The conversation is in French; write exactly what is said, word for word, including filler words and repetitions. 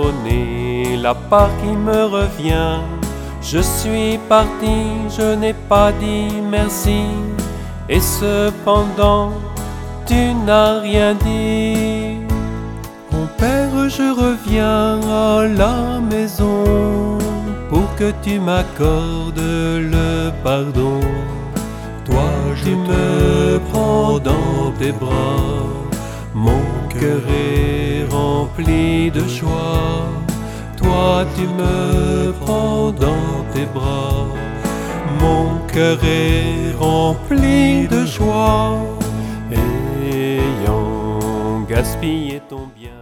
donner la part qui me revient. Je suis parti, je n'ai pas dit merci, et cependant tu n'as rien dit. Mon père, je reviens à la maison pour que tu m'accordes le pardon. Toi, tu me prends dans tes bras, mon cœur est rempli de joie. Toi, tu me prends dans tes bras, mon cœur est rempli de joie. Ayant gaspillé ton bien,